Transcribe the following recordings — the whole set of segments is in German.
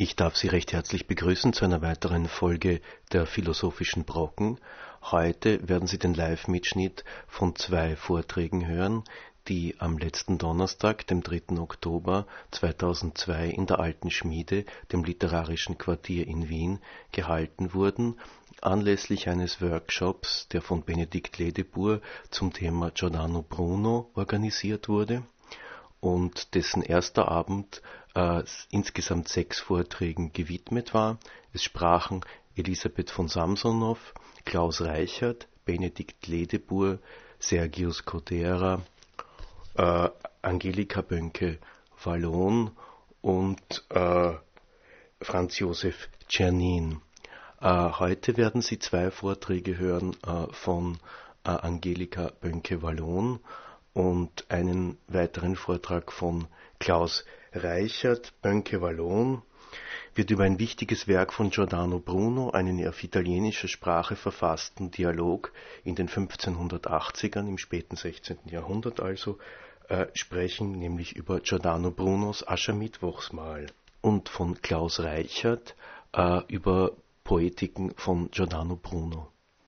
Ich darf Sie recht herzlich begrüßen zu einer weiteren Folge der Philosophischen Brocken. Heute werden Sie den Live-Mitschnitt von 2 Vorträgen hören, die am letzten Donnerstag, dem 3. Oktober 2002 in der Alten Schmiede, dem Literarischen Quartier in Wien, gehalten wurden, anlässlich eines Workshops, der von Benedikt Ledebour zum Thema Giordano Bruno organisiert wurde und dessen erster Abend insgesamt 6 Vorträgen gewidmet war. Es sprachen Elisabeth von Samsonow, Klaus Reichert, Benedikt Ledebour, Sergius Kodera, Angelika Bönke-Wallon und Franz Josef Czernin. Heute werden Sie 2 Vorträge hören von Angelika Bönke-Wallon und einen weiteren Vortrag von Klaus Reichert. Bönke-Wallon wird über ein wichtiges Werk von Giordano Bruno, einen auf italienischer Sprache verfassten Dialog in den 1580ern, im späten 16. Jahrhundert also, sprechen, nämlich über Giordano Brunos Aschermittwochsmahl, und von Klaus Reichert über Poetiken von Giordano Bruno.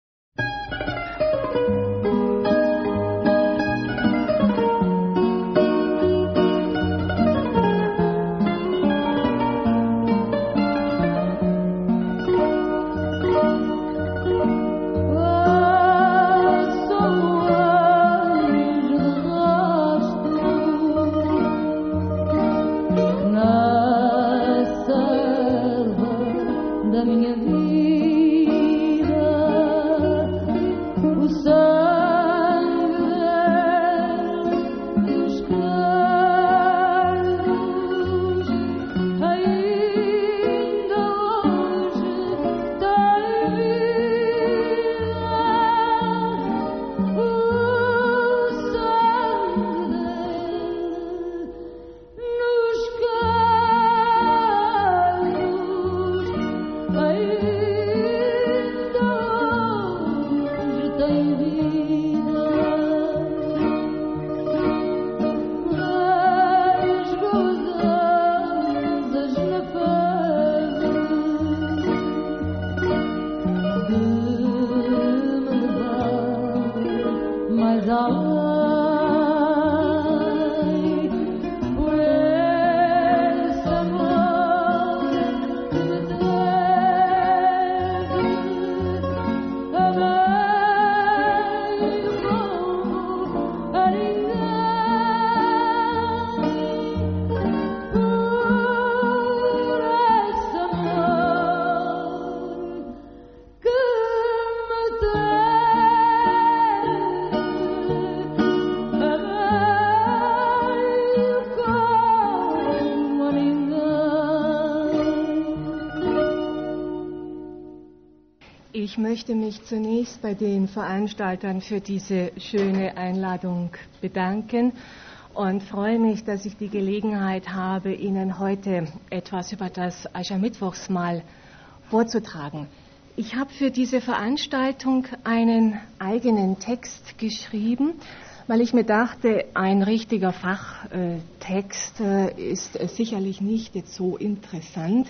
Ich möchte mich zunächst bei den Veranstaltern für diese schöne Einladung bedanken und freue mich, dass ich die Gelegenheit habe, Ihnen heute etwas über das Aschermittwochsmahl vorzutragen. Ich habe für diese Veranstaltung einen eigenen Text geschrieben, weil ich mir dachte, ein richtiger Fachtext ist sicherlich nicht jetzt so interessant,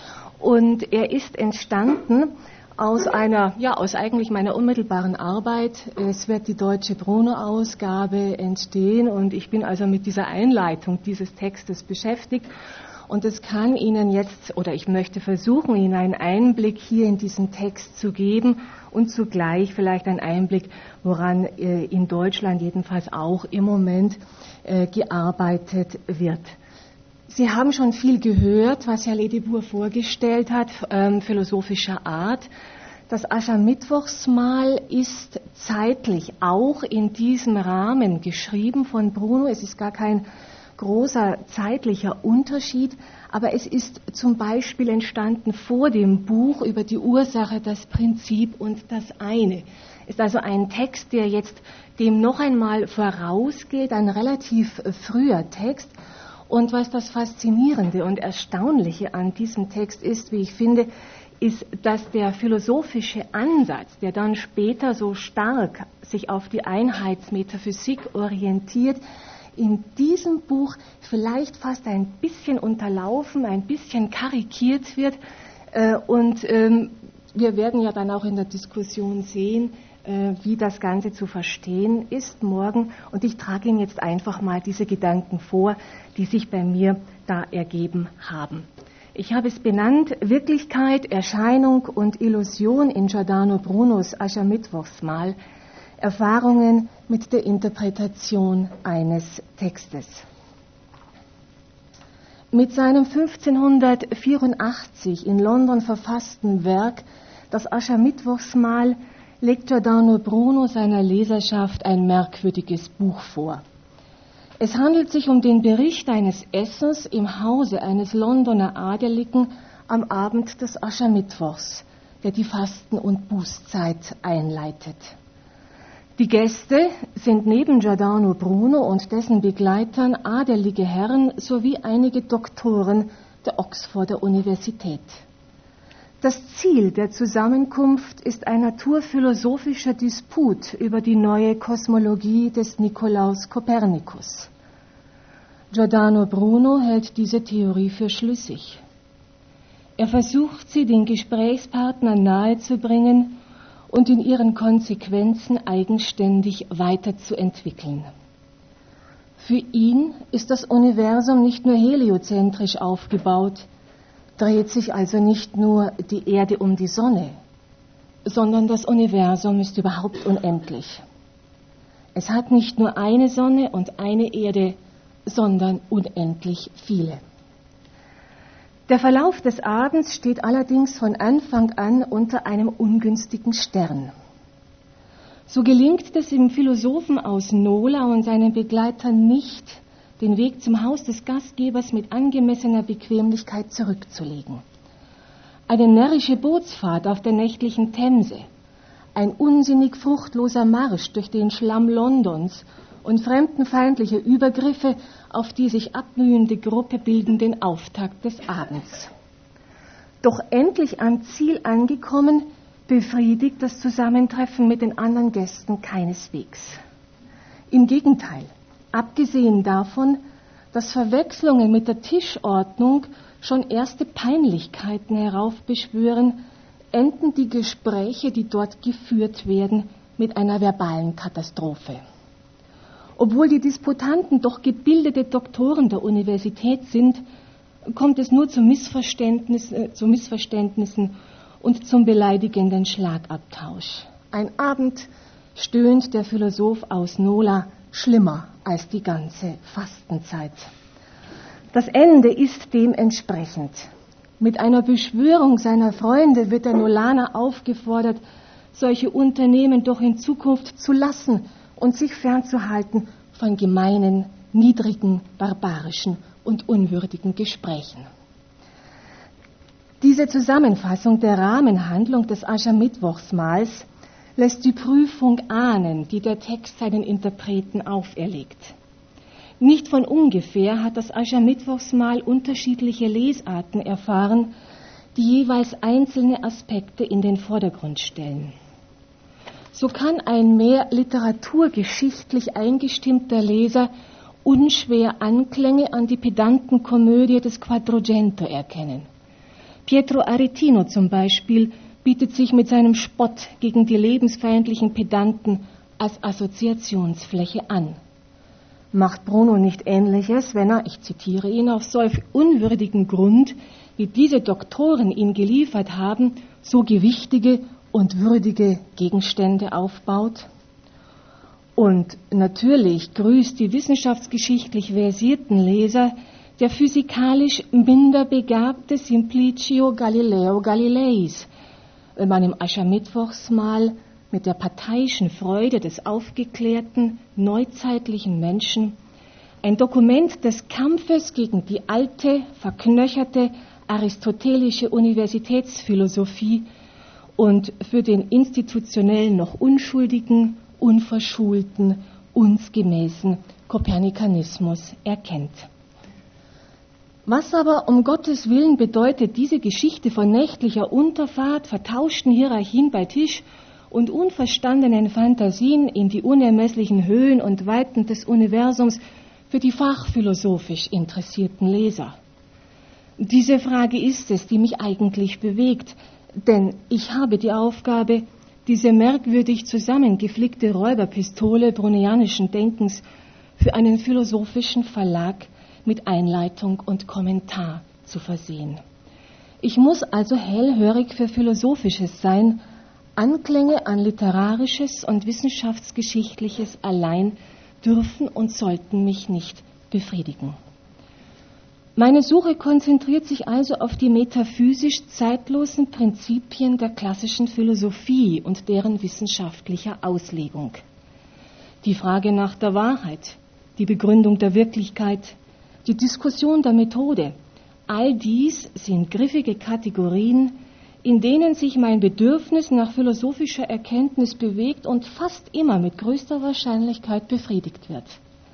und er ist entstanden aus eigentlich meiner unmittelbaren Arbeit. Es wird die deutsche Bruno-Ausgabe entstehen und ich bin also mit dieser Einleitung dieses Textes beschäftigt. Und es kann Ihnen jetzt, oder ich möchte versuchen, Ihnen einen Einblick hier in diesen Text zu geben und zugleich vielleicht einen Einblick, woran in Deutschland jedenfalls auch im Moment gearbeitet wird. Sie haben schon viel gehört, was Herr Ledebour vorgestellt hat, philosophischer Art. Das Aschermittwochsmahl ist zeitlich auch in diesem Rahmen geschrieben von Bruno. Es ist gar kein großer zeitlicher Unterschied, aber es ist zum Beispiel entstanden vor dem Buch über die Ursache, das Prinzip und das eine. Ist also ein Text, der jetzt dem noch einmal vorausgeht, ein relativ früher Text. Und was das Faszinierende und Erstaunliche an diesem Text ist, wie ich finde, ist, dass der philosophische Ansatz, der dann später so stark sich auf die Einheitsmetaphysik orientiert, in diesem Buch vielleicht fast ein bisschen unterlaufen, ein bisschen karikiert wird. Und wir werden ja dann auch in der Diskussion sehen, wie das Ganze zu verstehen ist morgen. Und ich trage Ihnen jetzt einfach mal diese Gedanken vor, die sich bei mir da ergeben haben. Ich habe es benannt: Wirklichkeit, Erscheinung und Illusion in Giordano Brunos Aschermittwochsmahl. Erfahrungen mit der Interpretation eines Textes. Mit seinem 1584 in London verfassten Werk Das Aschermittwochsmahl legt Giordano Bruno seiner Leserschaft ein merkwürdiges Buch vor. Es handelt sich um den Bericht eines Essens im Hause eines Londoner Adeligen am Abend des Aschermittwochs, der die Fasten- und Bußzeit einleitet. Die Gäste sind neben Giordano Bruno und dessen Begleitern adelige Herren sowie einige Doktoren der Oxforder Universität. Das Ziel der Zusammenkunft ist ein naturphilosophischer Disput über die neue Kosmologie des Nikolaus Kopernikus. Giordano Bruno hält diese Theorie für schlüssig. Er versucht, sie den Gesprächspartnern nahezubringen und in ihren Konsequenzen eigenständig weiterzuentwickeln. Für ihn ist das Universum nicht nur heliozentrisch aufgebaut, dreht sich also nicht nur die Erde um die Sonne, sondern das Universum ist überhaupt unendlich. Es hat nicht nur eine Sonne und eine Erde, sondern unendlich viele. Der Verlauf des Abends steht allerdings von Anfang an unter einem ungünstigen Stern. So gelingt es dem Philosophen aus Nola und seinen Begleitern nicht, den Weg zum Haus des Gastgebers mit angemessener Bequemlichkeit zurückzulegen. Eine närrische Bootsfahrt auf der nächtlichen Themse, ein unsinnig fruchtloser Marsch durch den Schlamm Londons und fremdenfeindliche Übergriffe auf die sich abmühende Gruppe bilden den Auftakt des Abends. Doch endlich am Ziel angekommen, befriedigt das Zusammentreffen mit den anderen Gästen keineswegs. Im Gegenteil, abgesehen davon, dass Verwechslungen mit der Tischordnung schon erste Peinlichkeiten heraufbeschwören, enden die Gespräche, die dort geführt werden, mit einer verbalen Katastrophe. Obwohl die Disputanten doch gebildete Doktoren der Universität sind, kommt es nur zu Missverständnissen und zum beleidigenden Schlagabtausch. Ein Abend, stöhnt der Philosoph aus Nola, schlimmer als die ganze Fastenzeit. Das Ende ist dementsprechend. Mit einer Beschwörung seiner Freunde wird der Nolaner aufgefordert, solche Unternehmen doch in Zukunft zu lassen und sich fernzuhalten von gemeinen, niedrigen, barbarischen und unwürdigen Gesprächen. Diese Zusammenfassung der Rahmenhandlung des Aschermittwochsmahls lässt die Prüfung ahnen, die der Text seinen Interpreten auferlegt. Nicht von ungefähr hat das Aschermittwochsmahl unterschiedliche Lesarten erfahren, die jeweils einzelne Aspekte in den Vordergrund stellen. So kann ein mehr literaturgeschichtlich eingestimmter Leser unschwer Anklänge an die Pedantenkomödie des Quattrocento erkennen. Pietro Aretino zum Beispiel bietet sich mit seinem Spott gegen die lebensfeindlichen Pedanten als Assoziationsfläche an. Macht Bruno nicht Ähnliches, wenn er, ich zitiere ihn, auf solch unwürdigen Grund, wie diese Doktoren ihn geliefert haben, so gewichtige und würdige Gegenstände aufbaut? Und natürlich grüßt die wissenschaftsgeschichtlich versierten Leser der physikalisch minder begabte Simplicio Galileo Galileis, wenn man im Aschermittwochsmahl mit der parteiischen Freude des aufgeklärten, neuzeitlichen Menschen ein Dokument des Kampfes gegen die alte, verknöcherte aristotelische Universitätsphilosophie und für den institutionell noch unschuldigen, unverschulten, uns gemäßen Kopernikanismus erkennt. Was aber um Gottes Willen bedeutet diese Geschichte von nächtlicher Unterfahrt, vertauschten Hierarchien bei Tisch und unverstandenen Fantasien in die unermesslichen Höhen und Weiten des Universums für die fachphilosophisch interessierten Leser? Diese Frage ist es, die mich eigentlich bewegt, denn ich habe die Aufgabe, diese merkwürdig zusammengeflickte Räuberpistole brunnianischen Denkens für einen philosophischen Verlag mit Einleitung und Kommentar zu versehen. Ich muss also hellhörig für Philosophisches sein. Anklänge an Literarisches und Wissenschaftsgeschichtliches allein dürfen und sollten mich nicht befriedigen. Meine Suche konzentriert sich also auf die metaphysisch zeitlosen Prinzipien der klassischen Philosophie und deren wissenschaftlicher Auslegung. Die Frage nach der Wahrheit, die Begründung der Wirklichkeit, die Diskussion der Methode, all dies sind griffige Kategorien, in denen sich mein Bedürfnis nach philosophischer Erkenntnis bewegt und fast immer mit größter Wahrscheinlichkeit befriedigt wird.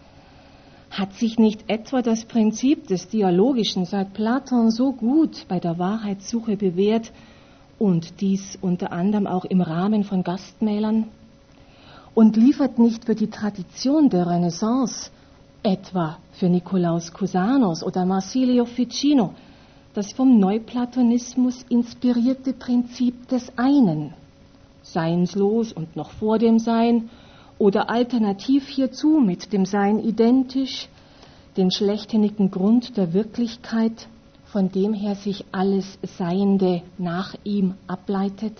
Hat sich nicht etwa das Prinzip des Dialogischen seit Platon so gut bei der Wahrheitssuche bewährt und dies unter anderem auch im Rahmen von Gastmälern? Und liefert nicht für die Tradition der Renaissance, etwa für Nikolaus Cusanos oder Marsilio Ficino, das vom Neuplatonismus inspirierte Prinzip des Einen, seinslos und noch vor dem Sein, oder alternativ hierzu mit dem Sein identisch, den schlechthinnigen Grund der Wirklichkeit, von dem her sich alles Seiende nach ihm ableitet?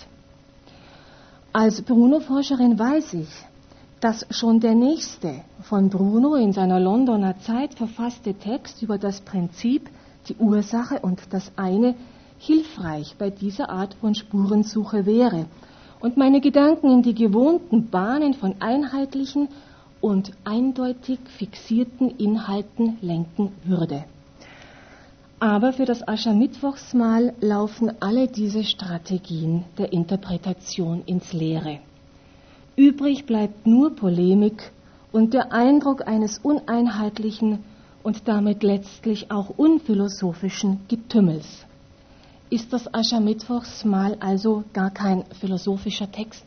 Als Bruno-Forscherin weiß ich, dass schon der nächste von Bruno in seiner Londoner Zeit verfasste Text über das Prinzip, die Ursache und das Eine hilfreich bei dieser Art von Spurensuche wäre und meine Gedanken in die gewohnten Bahnen von einheitlichen und eindeutig fixierten Inhalten lenken würde. Aber für das Aschermittwochsmahl laufen alle diese Strategien der Interpretation ins Leere. Übrig bleibt nur Polemik und der Eindruck eines uneinheitlichen und damit letztlich auch unphilosophischen Getümmels. Ist das Aschermittwochsmahl also gar kein philosophischer Text?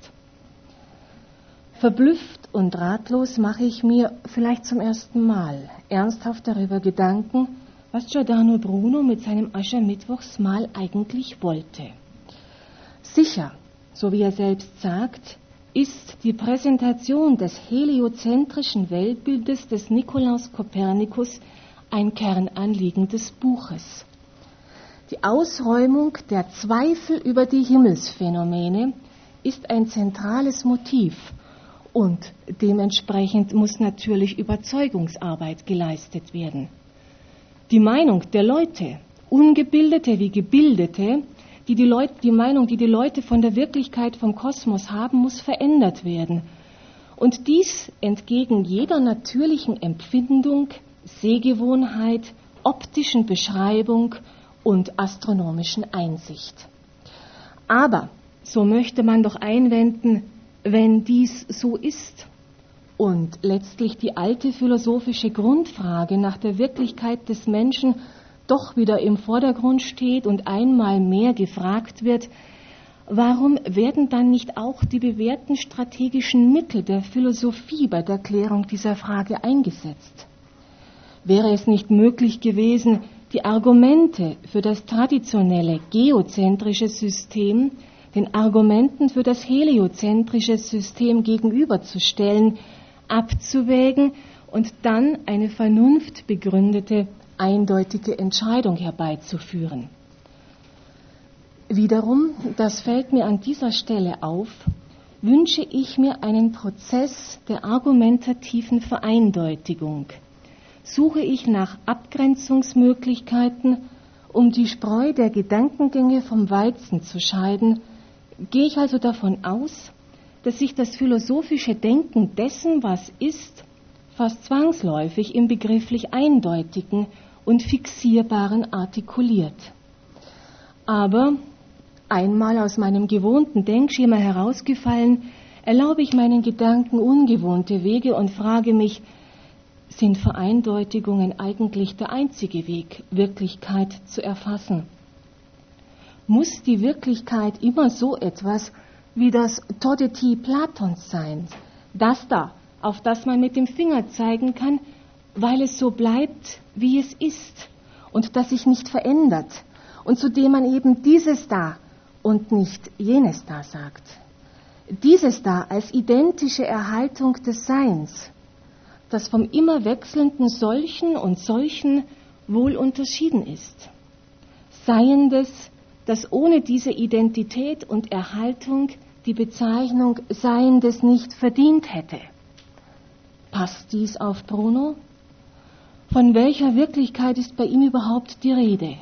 Verblüfft und ratlos mache ich mir vielleicht zum ersten Mal ernsthaft darüber Gedanken, was Giordano Bruno mit seinem Aschermittwochsmahl eigentlich wollte. Sicher, so wie er selbst sagt, ist die Präsentation des heliozentrischen Weltbildes des Nikolaus Kopernikus ein Kernanliegen des Buches. Die Ausräumung der Zweifel über die Himmelsphänomene ist ein zentrales Motiv und dementsprechend muss natürlich Überzeugungsarbeit geleistet werden. Die Meinung der Leute, Ungebildete wie Gebildete, die Meinung, die die Leute von der Wirklichkeit vom Kosmos haben, muss verändert werden. Und dies entgegen jeder natürlichen Empfindung, Sehgewohnheit, optischen Beschreibung und astronomischen Einsicht. Aber, so möchte man doch einwenden, wenn dies so ist und letztlich die alte philosophische Grundfrage nach der Wirklichkeit des Menschen doch wieder im Vordergrund steht und einmal mehr gefragt wird, warum werden dann nicht auch die bewährten strategischen Mittel der Philosophie bei der Klärung dieser Frage eingesetzt? Wäre es nicht möglich gewesen, die Argumente für das traditionelle geozentrische System den Argumenten für das heliozentrische System gegenüberzustellen, abzuwägen und dann eine vernunftbegründete, eindeutige Entscheidung herbeizuführen? Wiederum, das fällt mir an dieser Stelle auf, wünsche ich mir einen Prozess der argumentativen Vereindeutigung. Suche ich nach Abgrenzungsmöglichkeiten, um die Spreu der Gedankengänge vom Weizen zu scheiden, gehe ich also davon aus, dass sich das philosophische Denken dessen, was ist, fast zwangsläufig im begrifflich Eindeutigen und Fixierbaren artikuliert. Aber, einmal aus meinem gewohnten Denkschema herausgefallen, erlaube ich meinen Gedanken ungewohnte Wege und frage mich, sind Vereindeutigungen eigentlich der einzige Weg, Wirklichkeit zu erfassen? Muss die Wirklichkeit immer so etwas wie das Todeti Platons sein, das da, auf das man mit dem Finger zeigen kann weil es so bleibt, wie es ist und das sich nicht verändert und zu dem man eben dieses da und nicht jenes da sagt. Dieses da als identische Erhaltung des Seins, das vom immer wechselnden Solchen und Solchen wohl unterschieden ist. Seiendes, das ohne diese Identität und Erhaltung die Bezeichnung Seiendes nicht verdient hätte. Passt dies auf Bruno? Von welcher Wirklichkeit ist bei ihm überhaupt die Rede?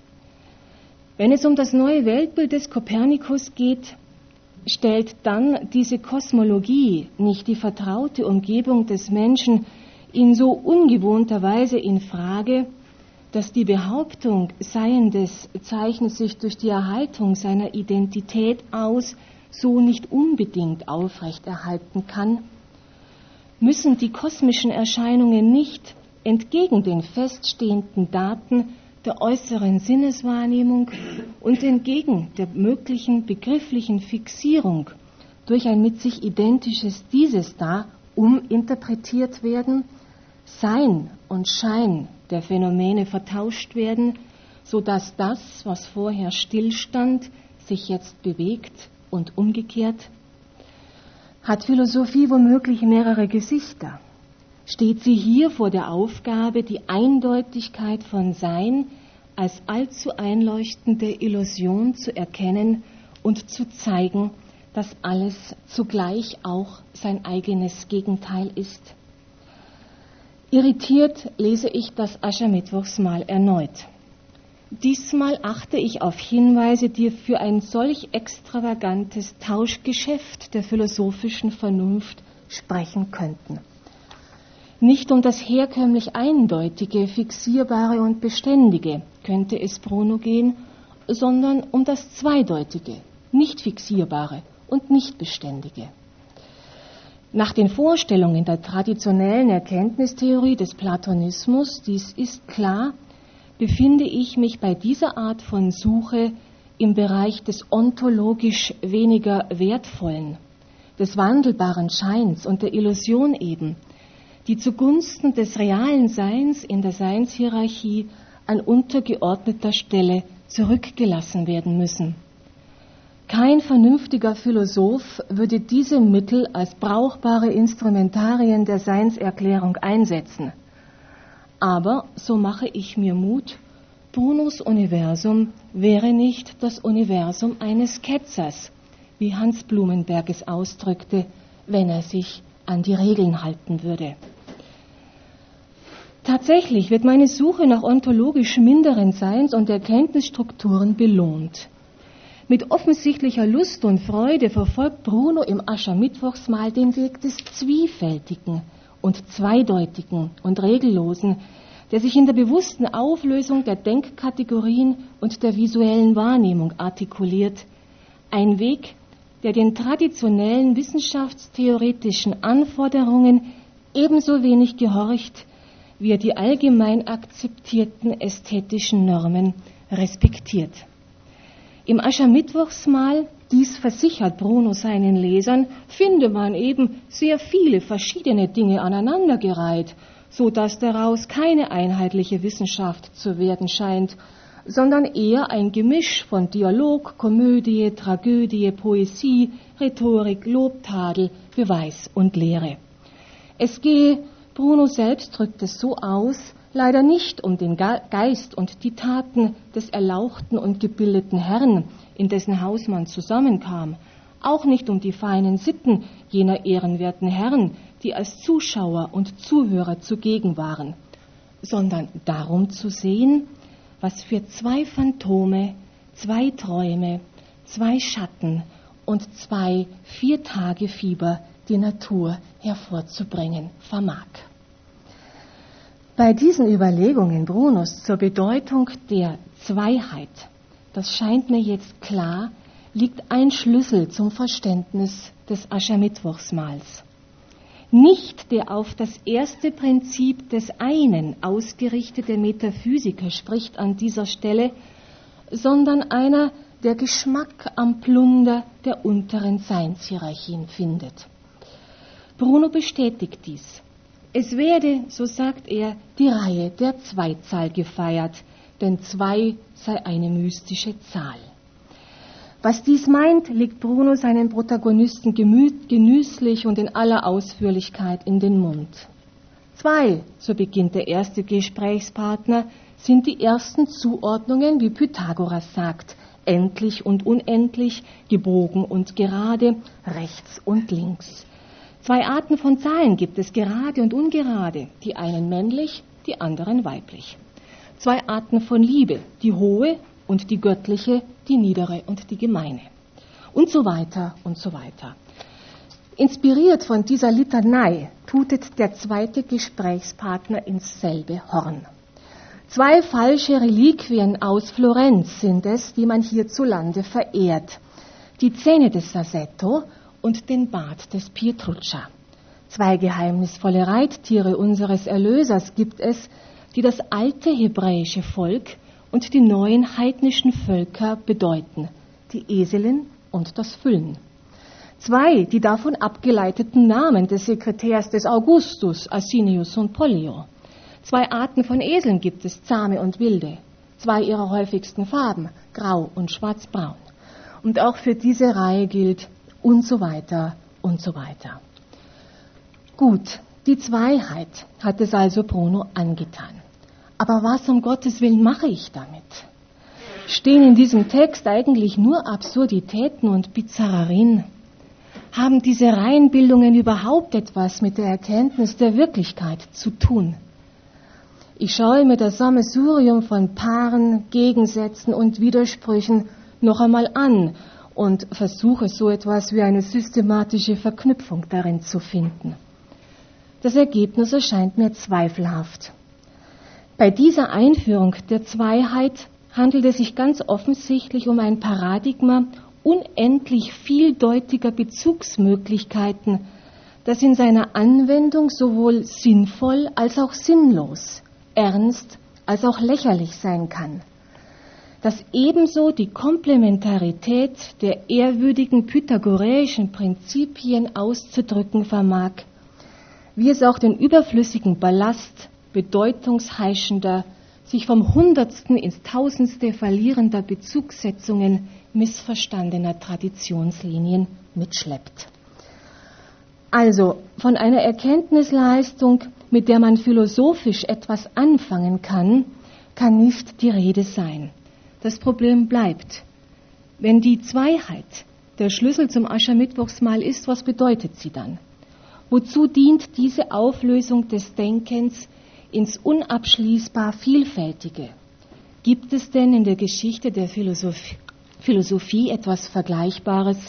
Wenn es um das neue Weltbild des Kopernikus geht, stellt dann diese Kosmologie nicht die vertraute Umgebung des Menschen in so ungewohnter Weise in Frage, dass die Behauptung Seiendes zeichnet sich durch die Erhaltung seiner Identität aus, so nicht unbedingt aufrechterhalten kann? Müssen die kosmischen Erscheinungen nicht entgegen den feststehenden Daten der äußeren Sinneswahrnehmung und entgegen der möglichen begrifflichen Fixierung durch ein mit sich identisches Dieses da uminterpretiert werden, Sein und Schein der Phänomene vertauscht werden, sodass das, was vorher stillstand, sich jetzt bewegt und umgekehrt? Hat Philosophie womöglich mehrere Gesichter? Steht sie hier vor der Aufgabe, die Eindeutigkeit von Sein als allzu einleuchtende Illusion zu erkennen und zu zeigen, dass alles zugleich auch sein eigenes Gegenteil ist? Irritiert lese ich das Aschermittwochsmahl erneut. Diesmal achte ich auf Hinweise, die für ein solch extravagantes Tauschgeschäft der philosophischen Vernunft sprechen könnten. Nicht um das herkömmlich Eindeutige, Fixierbare und Beständige könnte es Bruno gehen, sondern um das Zweideutige, Nicht Fixierbare und Nicht Beständige. Nach den Vorstellungen der traditionellen Erkenntnistheorie des Platonismus, dies ist klar, befinde ich mich bei dieser Art von Suche im Bereich des ontologisch weniger Wertvollen, des wandelbaren Scheins und der Illusion eben, die zugunsten des realen Seins in der Seinshierarchie an untergeordneter Stelle zurückgelassen werden müssen. Kein vernünftiger Philosoph würde diese Mittel als brauchbare Instrumentarien der Seinserklärung einsetzen. Aber, so mache ich mir Mut, Brunos Universum wäre nicht das Universum eines Ketzers, wie Hans Blumenberg es ausdrückte, wenn er sich an die Regeln halten würde. Tatsächlich wird meine Suche nach ontologisch minderen Seins- und Erkenntnisstrukturen belohnt. Mit offensichtlicher Lust und Freude verfolgt Bruno im Aschermittwochsmahl den Weg des Zwiefältigen und Zweideutigen und Regellosen, der sich in der bewussten Auflösung der Denkkategorien und der visuellen Wahrnehmung artikuliert. Ein Weg, der den traditionellen wissenschaftstheoretischen Anforderungen ebenso wenig gehorcht, wie er die allgemein akzeptierten ästhetischen Normen respektiert. Im Aschermittwochsmahl, dies versichert Bruno seinen Lesern, finde man eben sehr viele verschiedene Dinge aneinandergereiht, so dass daraus keine einheitliche Wissenschaft zu werden scheint, sondern eher ein Gemisch von Dialog, Komödie, Tragödie, Poesie, Rhetorik, Lobtadel, Beweis und Lehre. Es gehe, Bruno selbst drückt es so aus, leider nicht um den Geist und die Taten des erlauchten und gebildeten Herrn, in dessen Haus man zusammenkam, auch nicht um die feinen Sitten jener ehrenwerten Herren, die als Zuschauer und Zuhörer zugegen waren, sondern darum zu sehen, was für zwei Phantome, zwei Träume, zwei Schatten und zwei Viertagefieber die Natur hervorzubringen vermag. Bei diesen Überlegungen Brunos zur Bedeutung der Zweiheit, das scheint mir jetzt klar, liegt ein Schlüssel zum Verständnis des Aschermittwochsmahls. Nicht der auf das erste Prinzip des Einen ausgerichtete Metaphysiker spricht an dieser Stelle, sondern einer, der Geschmack am Plunder der unteren Seinshierarchien findet. Bruno bestätigt dies. Es werde, so sagt er, die Reihe der Zweizahl gefeiert, denn 2 sei eine mystische Zahl. Was dies meint, legt Bruno seinen Protagonisten genüsslich und in aller Ausführlichkeit in den Mund. 2, so beginnt der erste Gesprächspartner, sind die ersten Zuordnungen, wie Pythagoras sagt, endlich und unendlich, gebogen und gerade, rechts und links. 2 Arten von Zahlen gibt es, gerade und ungerade, die einen männlich, die anderen weiblich. 2 Arten von Liebe, die hohe und die göttliche, die niedere und die gemeine. Und so weiter und so weiter. Inspiriert von dieser Litanei tutet der zweite Gesprächspartner ins selbe Horn. 2 falsche Reliquien aus Florenz sind es, die man hierzulande verehrt. Die Zähne des Sasetto und den Bart des Pietruccia. 2 geheimnisvolle Reittiere unseres Erlösers gibt es, die das alte hebräische Volk und die neuen heidnischen Völker bedeuten, die Eselin und das Füllen. 2 die davon abgeleiteten Namen des Sekretärs des Augustus, Asinius und Pollio. 2 Arten von Eseln gibt es, zahme und wilde. 2 ihrer häufigsten Farben, grau und schwarzbraun. Und auch für diese Reihe gilt und so weiter und so weiter. Gut, die Zweiheit hat es also Bruno angetan. Aber was um Gottes Willen mache ich damit? Stehen in diesem Text eigentlich nur Absurditäten und Bizarrerien? Haben diese Reihenbildungen überhaupt etwas mit der Erkenntnis der Wirklichkeit zu tun? Ich schaue mir das Sammelsurium von Paaren, Gegensätzen und Widersprüchen noch einmal an und versuche so etwas wie eine systematische Verknüpfung darin zu finden. Das Ergebnis erscheint mir zweifelhaft. Bei dieser Einführung der Zweiheit handelt es sich ganz offensichtlich um ein Paradigma unendlich vieldeutiger Bezugsmöglichkeiten, das in seiner Anwendung sowohl sinnvoll als auch sinnlos, ernst als auch lächerlich sein kann. Das ebenso die Komplementarität der ehrwürdigen pythagoreischen Prinzipien auszudrücken vermag, wie es auch den überflüssigen Ballast bedeutungsheischender, sich vom Hundertsten ins Tausendste verlierender Bezugssetzungen missverstandener Traditionslinien mitschleppt. Also von einer Erkenntnisleistung, mit der man philosophisch etwas anfangen kann, kann nicht die Rede sein. Das Problem bleibt. Wenn die Zweiheit der Schlüssel zum Aschermittwochsmahl ist, was bedeutet sie dann? Wozu dient diese Auflösung des Denkens ins unabschließbar Vielfältige? Gibt es denn in der Geschichte der Philosophie etwas Vergleichbares?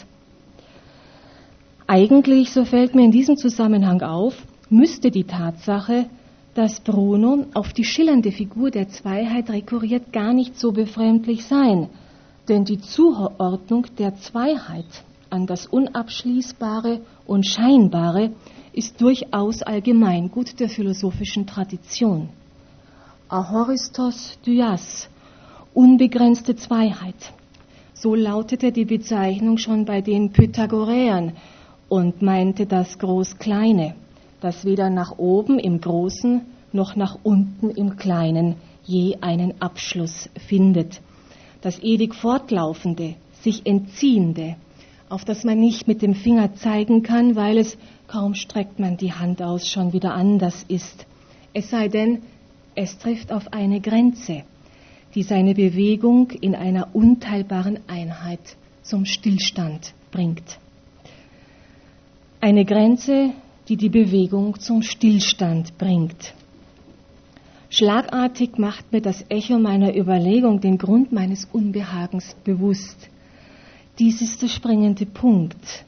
Eigentlich, so fällt mir in diesem Zusammenhang auf, müsste die Tatsache, dass Bruno auf die schillernde Figur der Zweiheit rekurriert, gar nicht so befremdlich sein. Denn die Zuordnung der Zweiheit an das Unabschließbare und Scheinbare ist durchaus Allgemeingut der philosophischen Tradition. Ahoristos Dyas, unbegrenzte Zweiheit. So lautete die Bezeichnung schon bei den Pythagoreern und meinte das Groß-Kleine, das weder nach oben im Großen noch nach unten im Kleinen je einen Abschluss findet. Das ewig Fortlaufende, sich Entziehende, auf das man nicht mit dem Finger zeigen kann, weil es, kaum streckt man die Hand aus, schon wieder anders ist. Es sei denn, es trifft auf eine Grenze, die seine Bewegung in einer unteilbaren Einheit zum Stillstand bringt. Eine Grenze, die die Bewegung zum Stillstand bringt. Schlagartig macht mir das Echo meiner Überlegung den Grund meines Unbehagens bewusst. Dies ist der springende Punkt.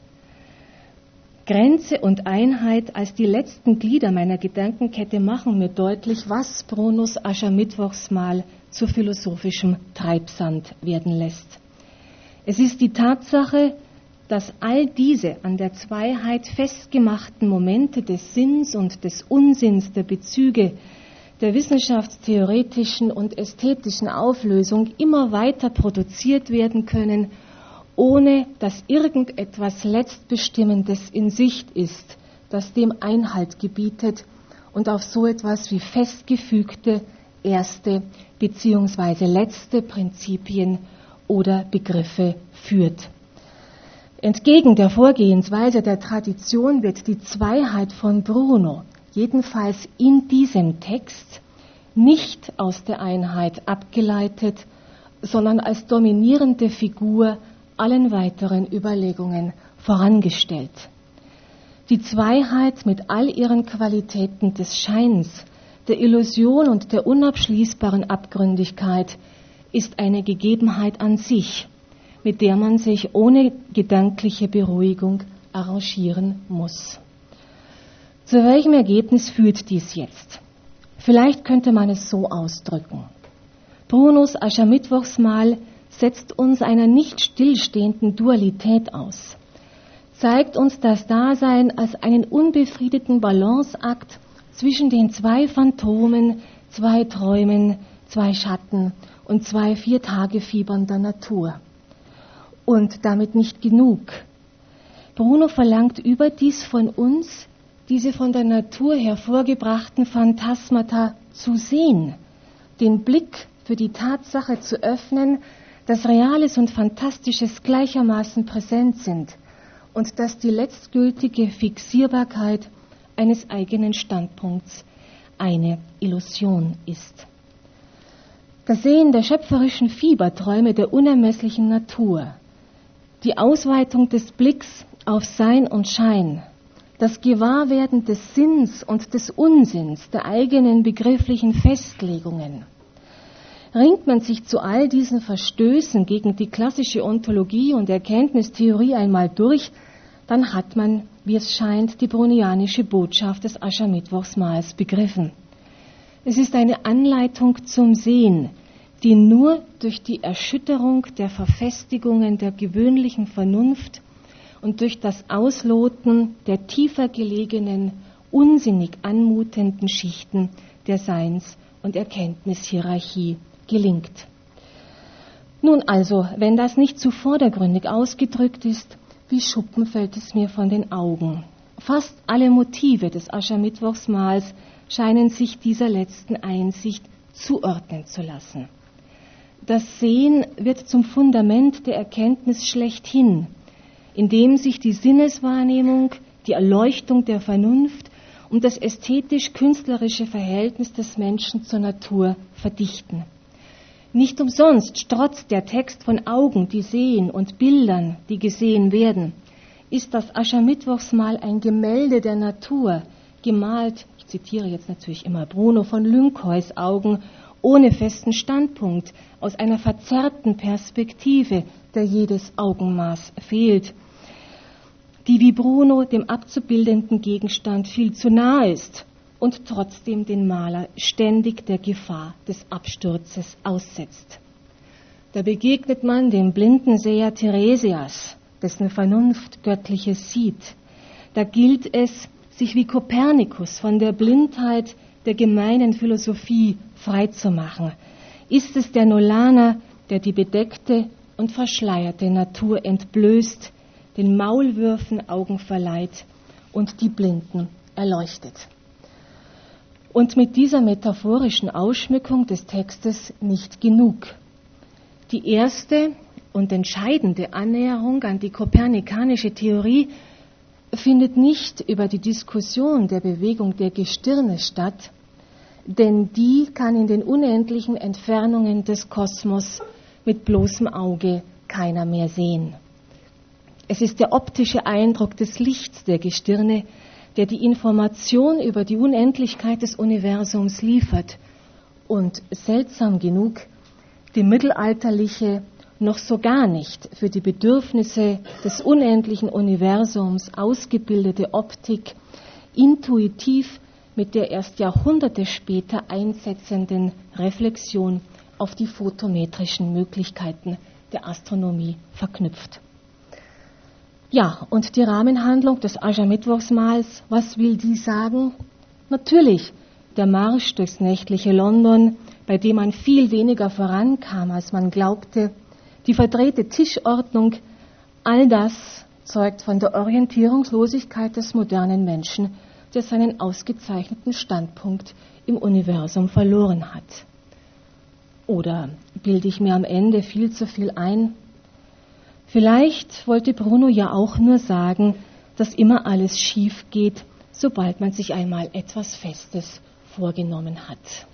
Grenze und Einheit als die letzten Glieder meiner Gedankenkette machen mir deutlich, was Brunos Aschermittwochsmahl zu philosophischem Treibsand werden lässt. Es ist die Tatsache, dass all diese an der Zweiheit festgemachten Momente des Sinns und des Unsinns der Bezüge, der wissenschaftstheoretischen und ästhetischen Auflösung immer weiter produziert werden können, ohne dass irgendetwas Letztbestimmendes in Sicht ist, das dem Einhalt gebietet und auf so etwas wie festgefügte erste bzw. letzte Prinzipien oder Begriffe führt. Entgegen der Vorgehensweise der Tradition wird die Zweiheit von Bruno, jedenfalls in diesem Text, nicht aus der Einheit abgeleitet, sondern als dominierende Figur allen weiteren Überlegungen vorangestellt. Die Zweiheit mit all ihren Qualitäten des Scheins, der Illusion und der unabschließbaren Abgründigkeit ist eine Gegebenheit an sich, mit der man sich ohne gedankliche Beruhigung arrangieren muss. Zu welchem Ergebnis führt dies jetzt? Vielleicht könnte man es so ausdrücken. Brunos Aschermittwochsmahl setzt uns einer nicht stillstehenden Dualität aus, zeigt uns das Dasein als einen unbefriedeten Balanceakt zwischen den zwei Phantomen, zwei Träumen, zwei Schatten und zwei Viertagefiebern der Natur. Und damit nicht genug. Bruno verlangt überdies von uns, diese von der Natur hervorgebrachten Phantasmata zu sehen, den Blick für die Tatsache zu öffnen, dass Reales und Fantastisches gleichermaßen präsent sind und dass die letztgültige Fixierbarkeit eines eigenen Standpunkts eine Illusion ist. Das Sehen der schöpferischen Fieberträume der unermesslichen Natur, die Ausweitung des Blicks auf Sein und Schein, das Gewahrwerden des Sinns und des Unsinns der eigenen begrifflichen Festlegungen. Ringt man sich zu all diesen Verstößen gegen die klassische Ontologie und Erkenntnistheorie einmal durch, dann hat man, wie es scheint, die brunianische Botschaft des Aschermittwochsmahls begriffen. Es ist eine Anleitung zum Sehen, die nur durch die Erschütterung der Verfestigungen der gewöhnlichen Vernunft und durch das Ausloten der tiefer gelegenen, unsinnig anmutenden Schichten der Seins- und Erkenntnishierarchie gelingt. Nun also, wenn das nicht zu vordergründig ausgedrückt ist, wie Schuppen fällt es mir von den Augen. Fast alle Motive des Aschermittwochsmahls scheinen sich dieser letzten Einsicht zuordnen zu lassen. Das Sehen wird zum Fundament der Erkenntnis schlechthin, indem sich die Sinneswahrnehmung, die Erleuchtung der Vernunft und das ästhetisch-künstlerische Verhältnis des Menschen zur Natur verdichten. Nicht umsonst strotzt der Text von Augen, die sehen, und Bildern, die gesehen werden. Ist das Aschermittwochsmahl ein Gemälde der Natur, gemalt, ich zitiere jetzt natürlich immer Bruno, von Lynkeus Augen, ohne festen Standpunkt, aus einer verzerrten Perspektive, der jedes Augenmaß fehlt, die wie Bruno dem abzubildenden Gegenstand viel zu nahe ist und trotzdem den Maler ständig der Gefahr des Absturzes aussetzt. Da begegnet man dem blinden Seher Theresias, dessen Vernunft Göttliches sieht. Da gilt es, sich wie Kopernikus von der Blindheit der gemeinen Philosophie freizumachen. Ist es der Nolaner, der die bedeckte und verschleierte Natur entblößt, den Maulwürfen Augen verleiht und die Blinden erleuchtet? Und mit dieser metaphorischen Ausschmückung des Textes nicht genug. Die erste und entscheidende Annäherung an die kopernikanische Theorie findet nicht über die Diskussion der Bewegung der Gestirne statt, denn die kann in den unendlichen Entfernungen des Kosmos mit bloßem Auge keiner mehr sehen. Es ist der optische Eindruck des Lichts der Gestirne, der die Information über die Unendlichkeit des Universums liefert und seltsam genug die mittelalterliche, noch so gar nicht für die Bedürfnisse des unendlichen Universums ausgebildete Optik intuitiv mit der erst Jahrhunderte später einsetzenden Reflexion auf die photometrischen Möglichkeiten der Astronomie verknüpft. Ja, und die Rahmenhandlung des Aschermittwochsmahls, was will die sagen? Natürlich, der Marsch durchs nächtliche London, bei dem man viel weniger vorankam, als man glaubte, die verdrehte Tischordnung, all das zeugt von der Orientierungslosigkeit des modernen Menschen der seinen ausgezeichneten Standpunkt im Universum verloren hat. Oder bilde ich mir am Ende viel zu viel ein? Vielleicht wollte Bruno ja auch nur sagen, dass immer alles schief geht, sobald man sich einmal etwas Festes vorgenommen hat.